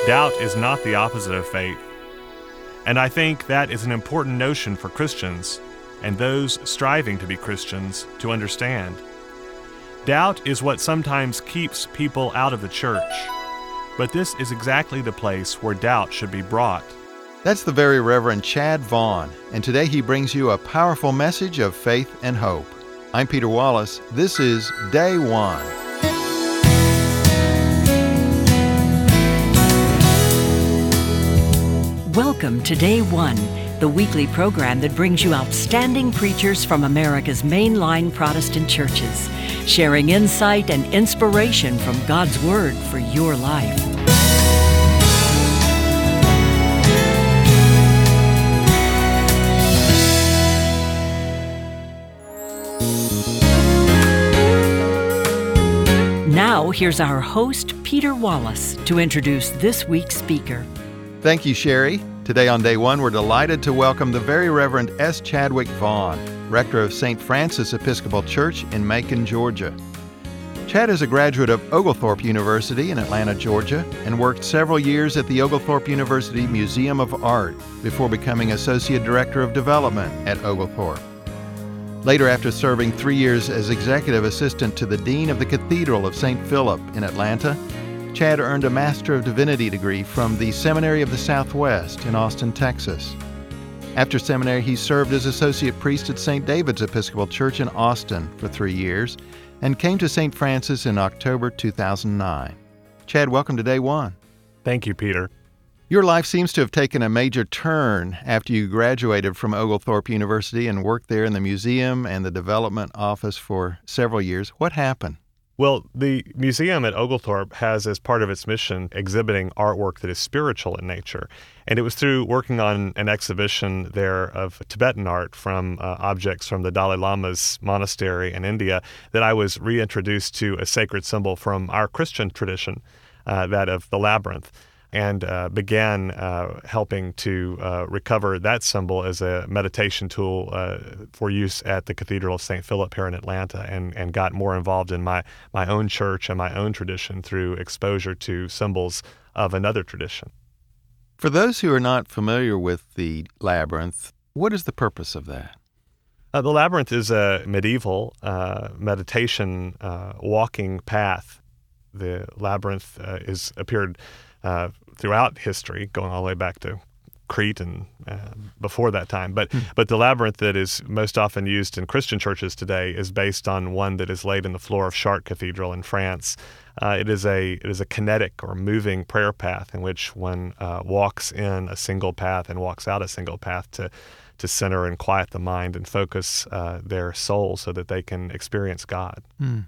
Doubt is not the opposite of faith. And I think that is an important notion for Christians and those striving to be Christians to understand. Doubt is what sometimes keeps people out of the church, but this is exactly the place where doubt should be brought. That's the Very Reverend Chad Vaughn, and today he brings you a powerful message of faith and hope. I'm Peter Wallace. This is Day One. Welcome to Day One, the weekly program that brings you outstanding preachers from America's mainline Protestant churches, sharing insight and inspiration from God's Word for your life. Now, here's our host, Peter Wallace, to introduce this week's speaker. Thank you, Sherry. Today on Day One, we're delighted to welcome the Very Reverend S. Chadwick Vaughn, rector of St. Francis Episcopal Church in Macon, Georgia. Chad is a graduate of Oglethorpe University in Atlanta, Georgia, and worked several years at the Oglethorpe University Museum of Art before becoming Associate Director of Development at Oglethorpe. Later, after serving 3 years as Executive Assistant to the Dean of the Cathedral of St. Philip in Atlanta, Chad earned a Master of Divinity degree from the Seminary of the Southwest in Austin, Texas. After seminary, he served as Associate Priest at St. David's Episcopal Church in Austin for 3 years and came to St. Francis in October 2009. Chad, welcome to Day One. Thank you, Peter. Your life seems to have taken a major turn after you graduated from Oglethorpe University and worked there in the museum and the development office for several years. What happened? Well, the museum at Oglethorpe has as part of its mission exhibiting artwork that is spiritual in nature. And it was through working on an exhibition there of Tibetan art from objects from the Dalai Lama's monastery in India that I was reintroduced to a sacred symbol from our Christian tradition, that of the labyrinth, and began helping to recover that symbol as a meditation tool for use at the Cathedral of St. Philip here in Atlanta, and got more involved in my own church and my own tradition through exposure to symbols of another tradition. For those who are not familiar with the labyrinth, what is the purpose of that? The labyrinth is a medieval meditation walking path. The labyrinth is appeared throughout history, going all the way back to Crete and before that time. But the labyrinth that is most often used in Christian churches today is based on one that is laid in the floor of Chartres Cathedral in France. It is a kinetic or moving prayer path in which one walks in a single path and walks out a single path to center and quiet the mind and focus their soul so that they can experience God.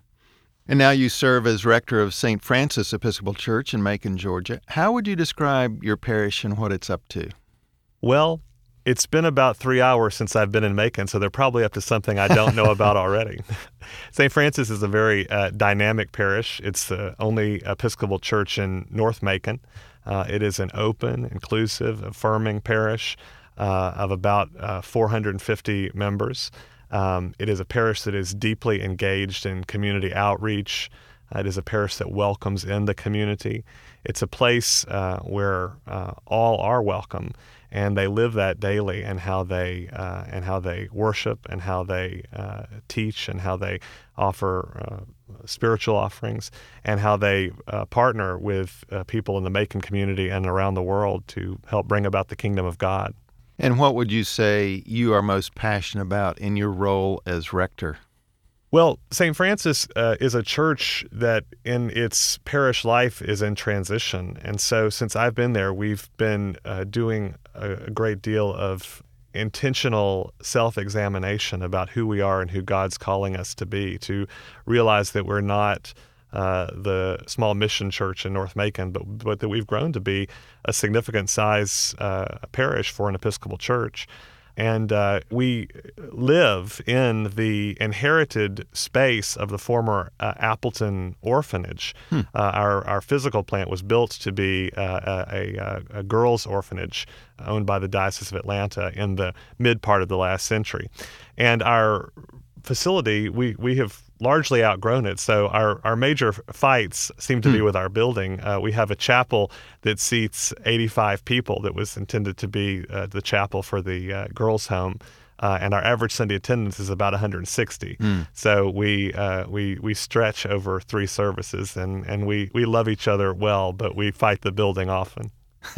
And now you serve as rector of St. Francis Episcopal Church in Macon, Georgia. How would you describe your parish and what it's up to? Well, it's been about 3 hours since I've been in Macon, so they're probably up to something I don't know about already. St. Francis is a very dynamic parish. It's the only Episcopal church in North Macon. It is an open, inclusive, affirming parish of about 450 members. It is a parish that is deeply engaged in community outreach. It is a parish that welcomes in the community. It's a place where all are welcome, and they live that daily in how they worship and how they teach and how they offer spiritual offerings and how they partner with people in the Macon community and around the world to help bring about the kingdom of God. And what would you say you are most passionate about in your role as rector? Well, St. Francis is a church that in its parish life is in transition. And so since I've been there, we've been doing a great deal of intentional self-examination about who we are and who God's calling us to be, to realize that we're not the small mission church in North Macon, but that we've grown to be a significant size parish for an Episcopal church. And we live in the inherited space of the former Appleton orphanage. Our physical plant was built to be a girls' orphanage owned by the Diocese of Atlanta in the mid part of the last century. And our facility, we have largely outgrown it. So our major fights seem to be with our building. We have a chapel that seats 85 people that was intended to be the chapel for the girls' home. And our average Sunday attendance is about 160. So we stretch over 3 services, and we love each other well, but we fight the building often.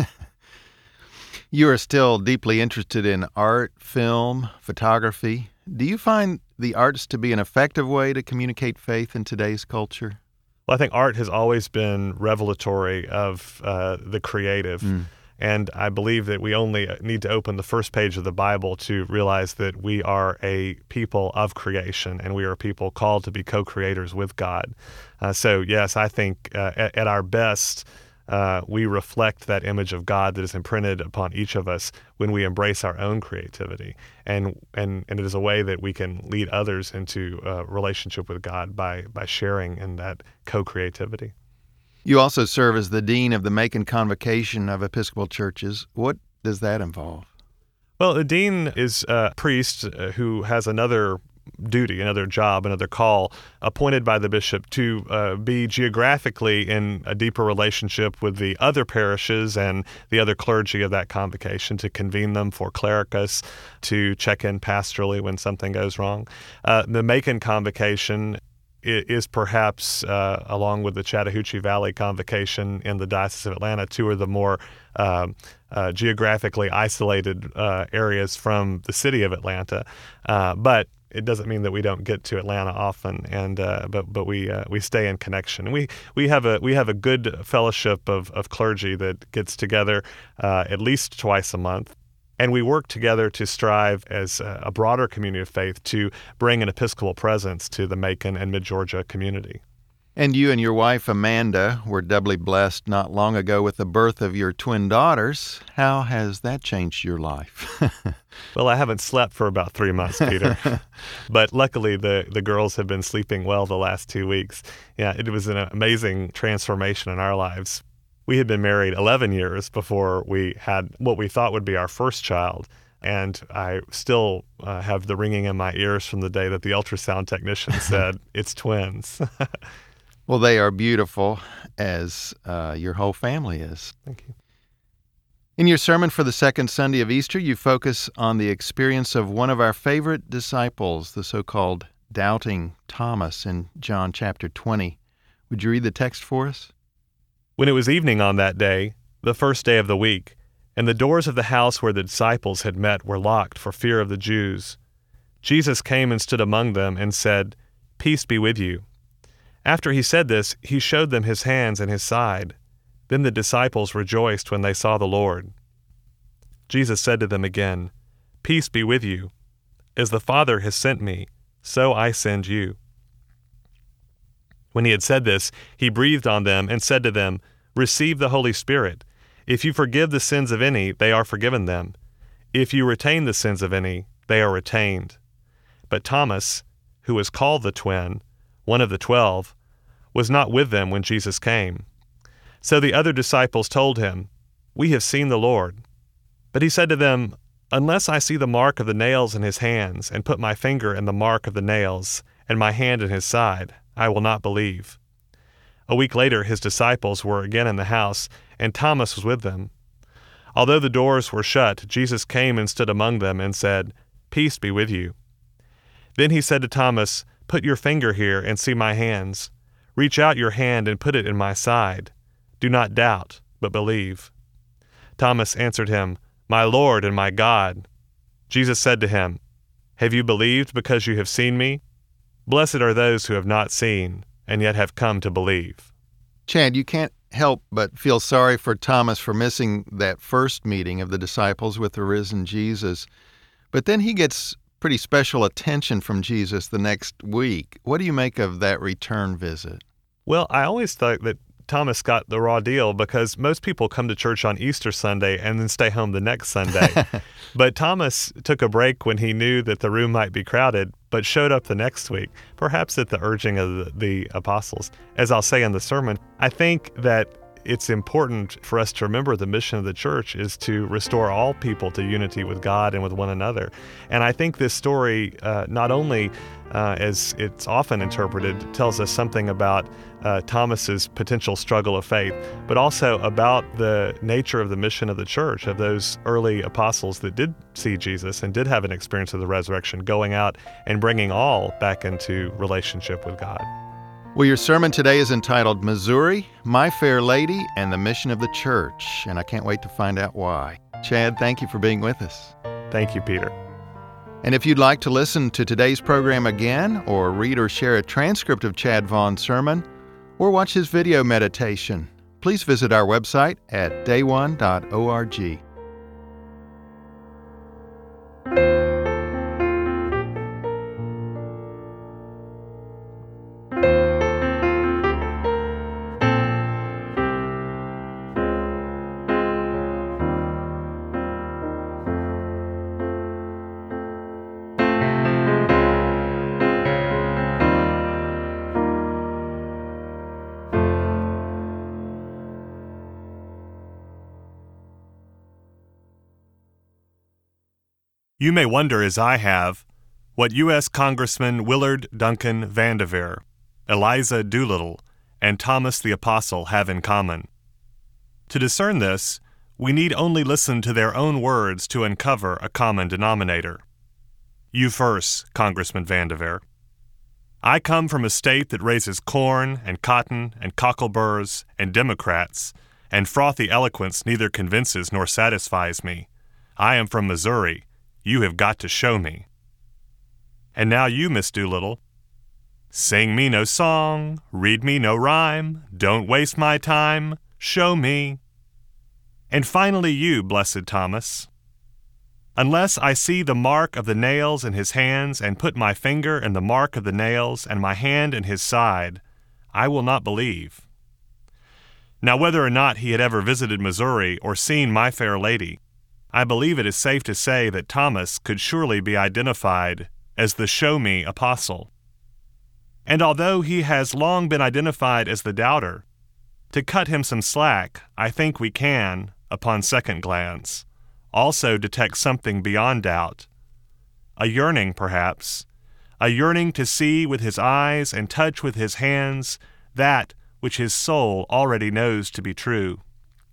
You are still deeply interested in art, film, photography. Do you find the arts to be an effective way to communicate faith in today's culture? Well, I think art has always been revelatory of the creative. And I believe that we only need to open the first page of the Bible to realize that we are a people of creation, and we are a people called to be co-creators with God. So yes, I think at our best, we reflect that image of God that is imprinted upon each of us when we embrace our own creativity. And it is a way that we can lead others into a relationship with God by sharing in that co-creativity. You also serve as the Dean of the Macon Convocation of Episcopal Churches. What does that involve? Well, the dean is a priest who has another duty, another job, another call, appointed by the bishop to be geographically in a deeper relationship with the other parishes and the other clergy of that convocation, to convene them for clericus, to check in pastorally when something goes wrong. The Macon Convocation is perhaps, along with the Chattahoochee Valley Convocation in the Diocese of Atlanta, 2 of the more geographically isolated areas from the city of Atlanta. But it doesn't mean that we don't get to Atlanta often, and but we stay in connection. We have a good fellowship of clergy that gets together at least twice a month. And we work together to strive as a broader community of faith to bring an Episcopal presence to the Macon and Mid-Georgia community. And you and your wife, Amanda, were doubly blessed not long ago with the birth of your twin daughters. How has that changed your life? Well, I haven't slept for about 3 months, Peter. But luckily, the girls have been sleeping well the last 2 weeks. Yeah, it was an amazing transformation in our lives. We had been married 11 years before we had what we thought would be our first child, and I still have the ringing in my ears from the day that the ultrasound technician said, "It's twins." Well, they are beautiful, as your whole family is. Thank you. In your sermon for the second Sunday of Easter, you focus on the experience of one of our favorite disciples, the so-called doubting Thomas, in John chapter 20. Would you read the text for us? When it was evening on that day, the first day of the week, and the doors of the house where the disciples had met were locked for fear of the Jews, Jesus came and stood among them and said, "Peace be with you." After he said this, he showed them his hands and his side. Then the disciples rejoiced when they saw the Lord. Jesus said to them again, "Peace be with you. As the Father has sent me, so I send you." When he had said this, he breathed on them and said to them, "Receive the Holy Spirit. If you forgive the sins of any, they are forgiven them. If you retain the sins of any, they are retained." But Thomas, who was called the twin, one of the 12, was not with them when Jesus came. So the other disciples told him, "We have seen the Lord." But he said to them, "Unless I see the mark of the nails in his hands, and put my finger in the mark of the nails, and my hand in his side, I will not believe." A week later, his disciples were again in the house, and Thomas was with them. Although the doors were shut, Jesus came and stood among them and said, "Peace be with you." Then he said to Thomas, "Put your finger here and see my hands. Reach out your hand and put it in my side. Do not doubt, but believe." Thomas answered him, "My Lord and my God." Jesus said to him, "Have you believed because you have seen me? Blessed are those who have not seen, and yet have come to believe." Chad, you can't help but feel sorry for Thomas for missing that first meeting of the disciples with the risen Jesus. But then he gets pretty special attention from Jesus the next week. What do you make of that return visit? Well, I always thought that Thomas got the raw deal because most people come to church on Easter Sunday and then stay home the next Sunday. But Thomas took a break when he knew that the room might be crowded, but showed up the next week, perhaps at the urging of the apostles. As I'll say in the sermon, I think that it's important for us to remember the mission of the church is to restore all people to unity with God and with one another. And I think this story, not only as it's often interpreted, tells us something about Thomas's potential struggle of faith, but also about the nature of the mission of the church, of those early apostles that did see Jesus and did have an experience of the resurrection, going out and bringing all back into relationship with God. Well, your sermon today is entitled Missouri, My Fair Lady, and the Mission of the Church, and I can't wait to find out why. Chad, thank you for being with us. Thank you, Peter. And if you'd like to listen to today's program again, or read or share a transcript of Chad Vaughn's sermon, or watch his video meditation, please visit our website at dayone.org. You may wonder, as I have, what U.S. Congressman Willard Duncan Vandiver, Eliza Doolittle, and Thomas the Apostle have in common. To discern this, we need only listen to their own words to uncover a common denominator. You first, Congressman Vandiver. I come from a state that raises corn and cotton and cockleburs and Democrats, and frothy eloquence neither convinces nor satisfies me. I am from Missouri. You have got to show me. And now you, Miss Doolittle. Sing me no song, read me no rhyme, don't waste my time, show me. And finally you, Blessed Thomas. Unless I see the mark of the nails in his hands and put my finger in the mark of the nails and my hand in his side, I will not believe. Now whether or not he had ever visited Missouri or seen My Fair Lady, I believe it is safe to say that Thomas could surely be identified as the show-me apostle. And although he has long been identified as the doubter, to cut him some slack, I think we can, upon second glance, also detect something beyond doubt. A yearning, perhaps, a yearning to see with his eyes and touch with his hands that which his soul already knows to be true.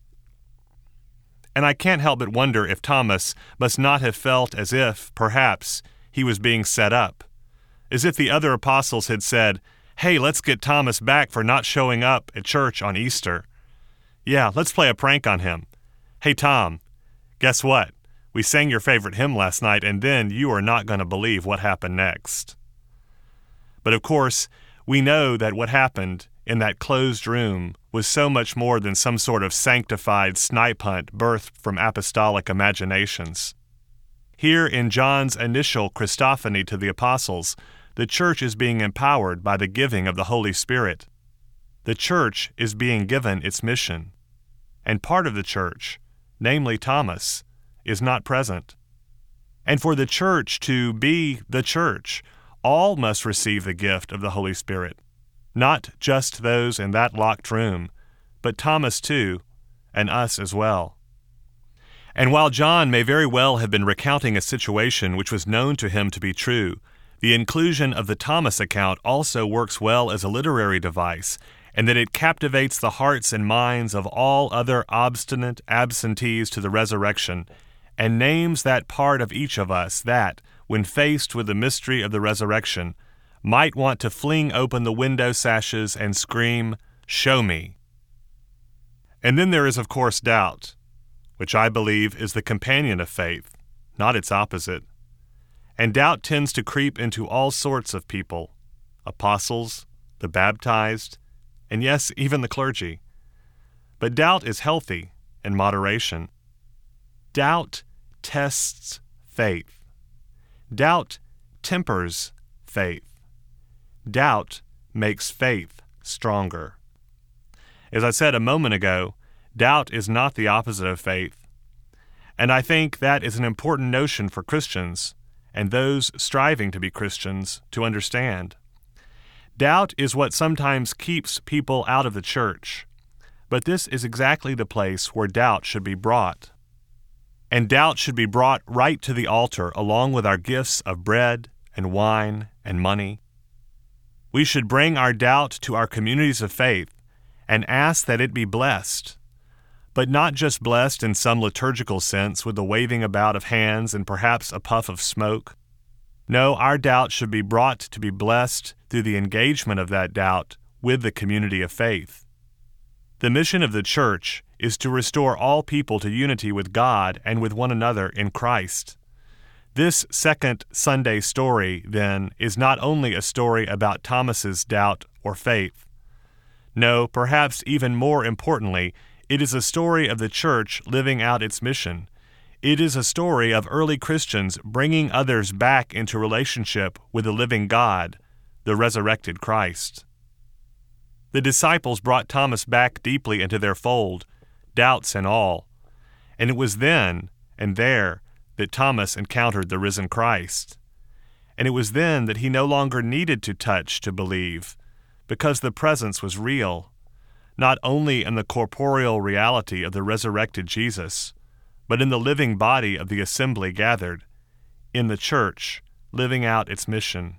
And I can't help but wonder if Thomas must not have felt as if, perhaps, he was being set up, as if the other apostles had said, "Hey, let's get Thomas back for not showing up at church on Easter. Yeah, let's play a prank on him. Hey, Tom, guess what? We sang your favorite hymn last night, and then you are not going to believe what happened next." But of course, we know that what happened in that closed room was so much more than some sort of sanctified snipe hunt birthed from apostolic imaginations. Here in John's initial Christophany to the apostles, the church is being empowered by the giving of the Holy Spirit. The church is being given its mission, and part of the church, namely Thomas, is not present. And for the church to be the church, all must receive the gift of the Holy Spirit. Not just those in that locked room, but Thomas too, and us as well. And while John may very well have been recounting a situation which was known to him to be true, the inclusion of the Thomas account also works well as a literary device, and that it captivates the hearts and minds of all other obstinate absentees to the resurrection, and names that part of each of us that, when faced with the mystery of the resurrection, might want to fling open the window sashes and scream, "Show me." And then there is, of course, doubt, which I believe is the companion of faith, not its opposite. And doubt tends to creep into all sorts of people, apostles, the baptized, and yes, even the clergy. But doubt is healthy in moderation. Doubt tests faith. Doubt tempers faith. Doubt makes faith stronger. As I said a moment ago, doubt is not the opposite of faith. And I think that is an important notion for Christians and those striving to be Christians to understand. Doubt is what sometimes keeps people out of the church. But this is exactly the place where doubt should be brought. And doubt should be brought right to the altar along with our gifts of bread and wine and money. We should bring our doubt to our communities of faith and ask that it be blessed, but not just blessed in some liturgical sense with the waving about of hands and perhaps a puff of smoke. No, our doubt should be brought to be blessed through the engagement of that doubt with the community of faith. The mission of the church is to restore all people to unity with God and with one another in Christ. This second Sunday story, then, is not only a story about Thomas's doubt or faith. No, perhaps even more importantly, it is a story of the church living out its mission. It is a story of early Christians bringing others back into relationship with the living God, the resurrected Christ. The disciples brought Thomas back deeply into their fold, doubts and all, and it was then and there that Thomas encountered the risen Christ. And it was then that he no longer needed to touch to believe, because the presence was real, not only in the corporeal reality of the resurrected Jesus, but in the living body of the assembly gathered, in the church, living out its mission.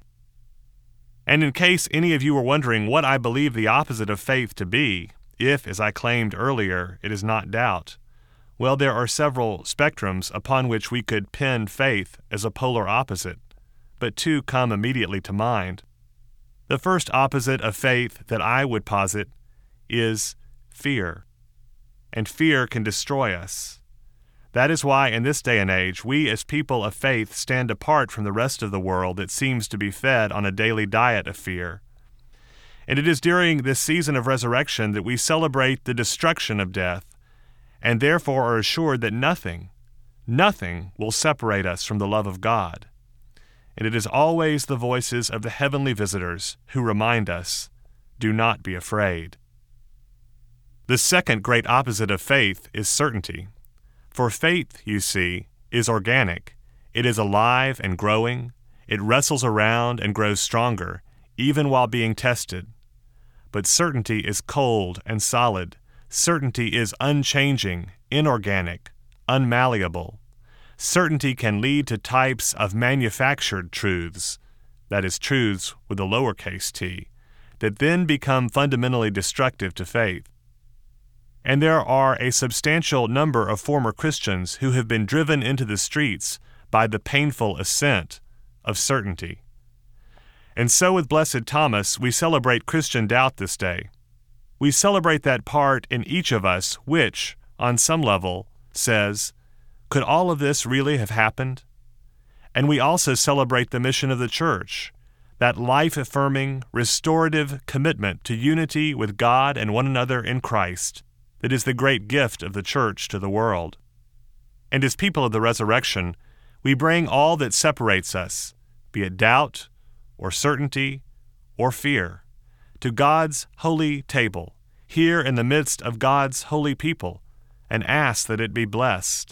And in case any of you were wondering what I believe the opposite of faith to be, if, as I claimed earlier, it is not doubt, well, there are several spectrums upon which we could pin faith as a polar opposite, but two come immediately to mind. The first opposite of faith that I would posit is fear, and fear can destroy us. That is why in this day and age, we as people of faith stand apart from the rest of the world that seems to be fed on a daily diet of fear. And it is during this season of resurrection that we celebrate the destruction of death, and therefore are assured that nothing will separate us from the love of God. And it is always the voices of the heavenly visitors who remind us, do not be afraid. The second great opposite of faith is certainty. For faith, you see, is organic. It is alive and growing. It wrestles around and grows stronger, even while being tested. But certainty is cold and solid. Certainty is unchanging, inorganic, unmalleable. Certainty can lead to types of manufactured truths, that is, truths with a lowercase t, that then become fundamentally destructive to faith. And there are a substantial number of former Christians who have been driven into the streets by the painful ascent of certainty. And so with Blessed Thomas, we celebrate Christian doubt this day. We celebrate that part in each of us which, on some level, says, could all of this really have happened? And we also celebrate the mission of the church, that life-affirming, restorative commitment to unity with God and one another in Christ that is the great gift of the church to the world. And as people of the resurrection, we bring all that separates us, be it doubt or certainty or fear, to God's holy table, here in the midst of God's holy people, and ask that it be blessed.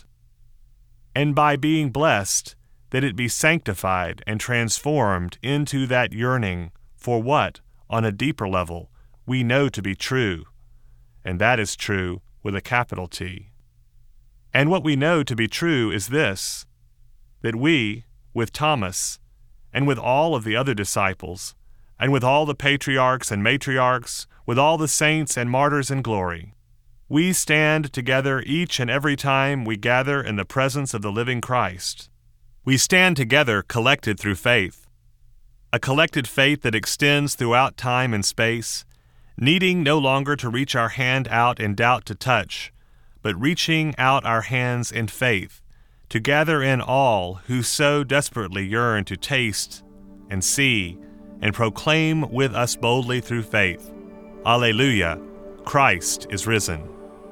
And by being blessed, that it be sanctified and transformed into that yearning for what, on a deeper level, we know to be true, and that is true with a capital T. And what we know to be true is this, that we, with Thomas, and with all of the other disciples, and with all the patriarchs and matriarchs, with all the saints and martyrs in glory, we stand together each and every time we gather in the presence of the living Christ. We stand together collected through faith, a collected faith that extends throughout time and space, needing no longer to reach our hand out in doubt to touch, but reaching out our hands in faith to gather in all who so desperately yearn to taste and see and proclaim with us boldly through faith, Alleluia, Christ is risen.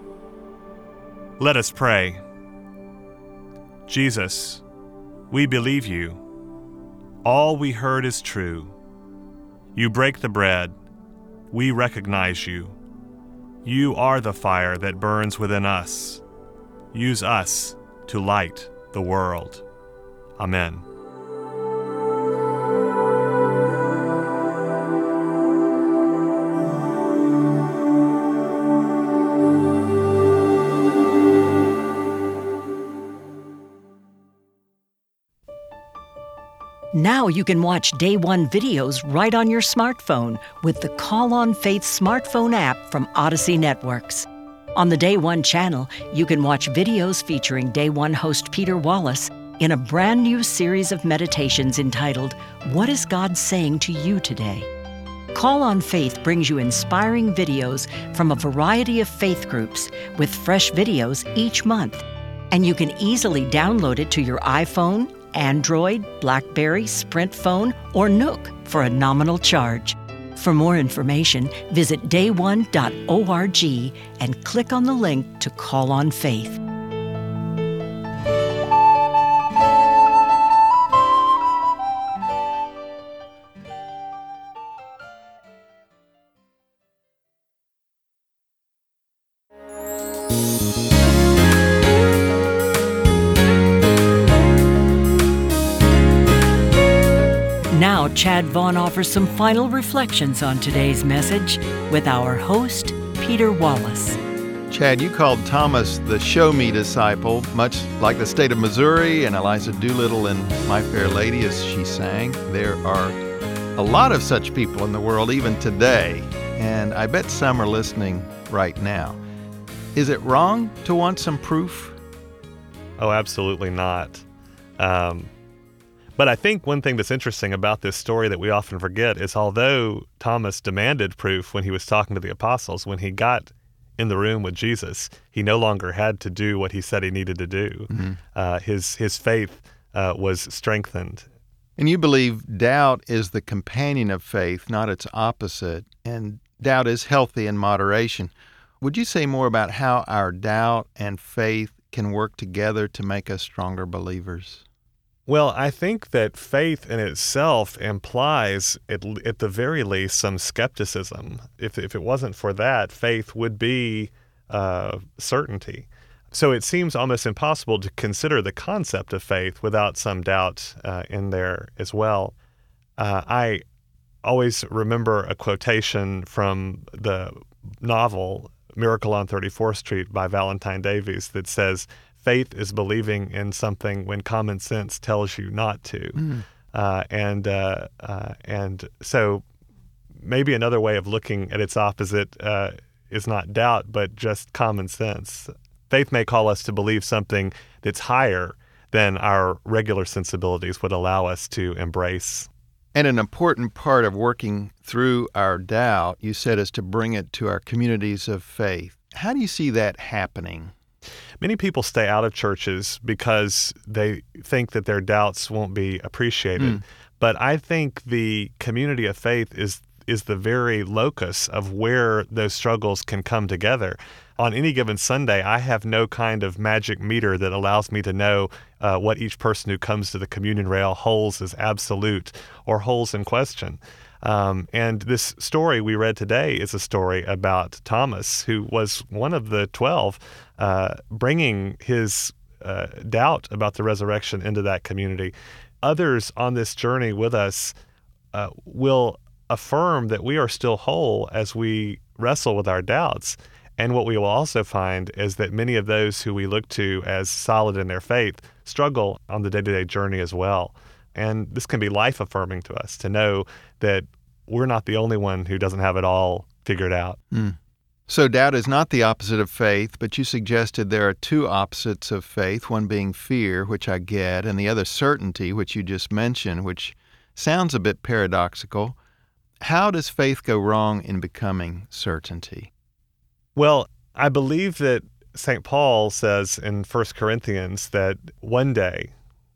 Let us pray. Jesus, we believe you. All we heard is true. You break the bread. We recognize you. You are the fire that burns within us. Use us to light the world. Amen. Now you can watch Day One videos right on your smartphone with the Call on Faith smartphone app from Odyssey Networks. On the Day One channel, you can watch videos featuring Day One host Peter Wallace in a brand new series of meditations entitled, What is God Saying to You Today? Call on Faith brings you inspiring videos from a variety of faith groups with fresh videos each month. And you can easily download it to your iPhone, Android, BlackBerry, Sprint phone, or Nook for a nominal charge. For more information, visit dayone.org and click on the link to Call on Faith. Now, Chad Vaughn offers some final reflections on today's message with our host, Peter Wallace. Chad, you called Thomas the show me disciple, much like the state of Missouri and Eliza Doolittle in My Fair Lady as she sang. There are a lot of such people in the world even today, and I bet some are listening right now. Is it wrong to want some proof? Oh, absolutely not. But I think one thing that's interesting about this story that we often forget is although Thomas demanded proof when he was talking to the apostles, when he got in the room with Jesus, he no longer had to do what he said he needed to do. Mm-hmm. His faith was strengthened. And you believe doubt is the companion of faith, not its opposite, and doubt is healthy in moderation. Would you say more about how our doubt and faith can work together to make us stronger believers? Well, I think that faith in itself implies, at the very least, some skepticism. If it wasn't for that, faith would be certainty. So it seems almost impossible to consider the concept of faith without some doubt in there as well. I always remember a quotation from the novel Miracle on 34th Street by Valentine Davies that says, faith is believing in something when common sense tells you not to. And so maybe another way of looking at its opposite is not doubt, but just common sense. Faith may call us to believe something that's higher than our regular sensibilities would allow us to embrace. And an important part of working through our doubt, you said, is to bring it to our communities of faith. How do you see that happening? Many people stay out of churches because they think that their doubts won't be appreciated. But I think the community of faith is the very locus of where those struggles can come together. On any given Sunday, I have no kind of magic meter that allows me to know what each person who comes to the communion rail holds as absolute or holds in question. And this story we read today is a story about Thomas, who was one of the 12, bringing his doubt about the resurrection into that community. Others on this journey with us will affirm that we are still whole as we wrestle with our doubts. And what we will also find is that many of those who we look to as solid in their faith struggle on the day-to-day journey as well. And this can be life-affirming to us to know that we're not the only one who doesn't have it all figured out. So doubt is not the opposite of faith, but you suggested there are two opposites of faith, one being fear, which I get, and the other certainty, which you just mentioned, which sounds a bit paradoxical. How does faith go wrong in becoming certainty? Well, I believe that St. Paul says in 1 Corinthians that one day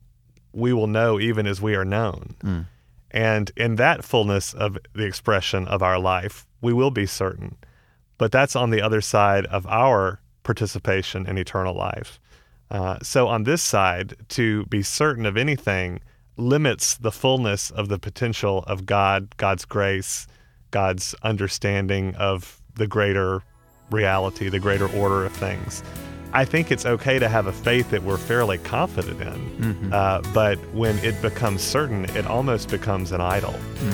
we will know even as we are known. And in that fullness of the expression of our life, we will be certain. But that's on the other side of our participation in eternal life. So on this side, to be certain of anything limits the fullness of the potential of God, God's grace, God's understanding of the greater reality, the greater order of things. I think it's okay to have a faith that we're fairly confident in, but when it becomes certain, it almost becomes an idol.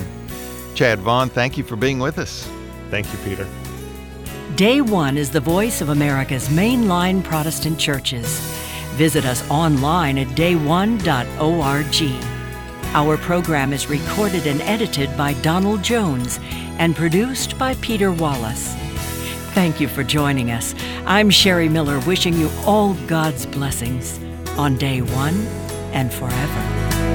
Chad Vaughn, thank you for being with us. Thank you, Peter. Day One is the voice of America's mainline Protestant churches. Visit us online at dayone.org. Our program is recorded and edited by Donald Jones and produced by Peter Wallace. Thank you for joining us. I'm Sherry Miller, wishing you all God's blessings on day one and forever.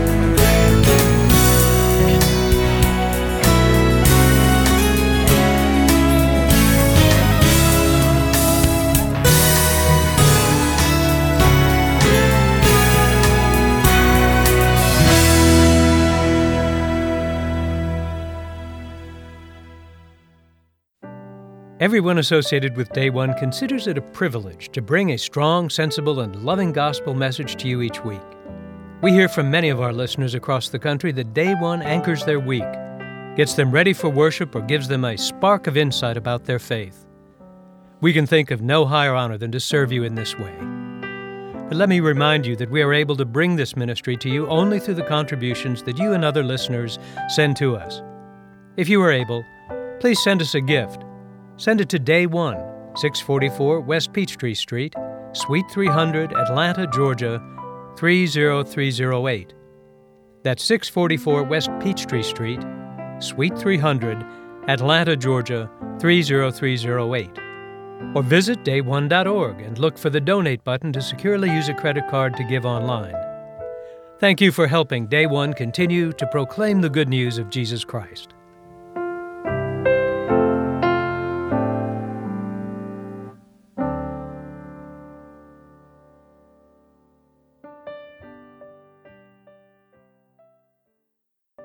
Everyone associated with Day One considers it a privilege to bring a strong, sensible, and loving gospel message to you each week. We hear from many of our listeners across the country that Day One anchors their week, gets them ready for worship, or gives them a spark of insight about their faith. We can think of no higher honor than to serve you in this way. But let me remind you that we are able to bring this ministry to you only through the contributions that you and other listeners send to us. If you are able, please send us a gift. Send it to Day One, 644 West Peachtree Street, Suite 300, Atlanta, Georgia, 30308. That's 644 West Peachtree Street, Suite 300, Atlanta, Georgia, 30308. Or visit day1.org and look for the Donate button to securely use a credit card to give online. Thank you for helping Day One continue to proclaim the good news of Jesus Christ.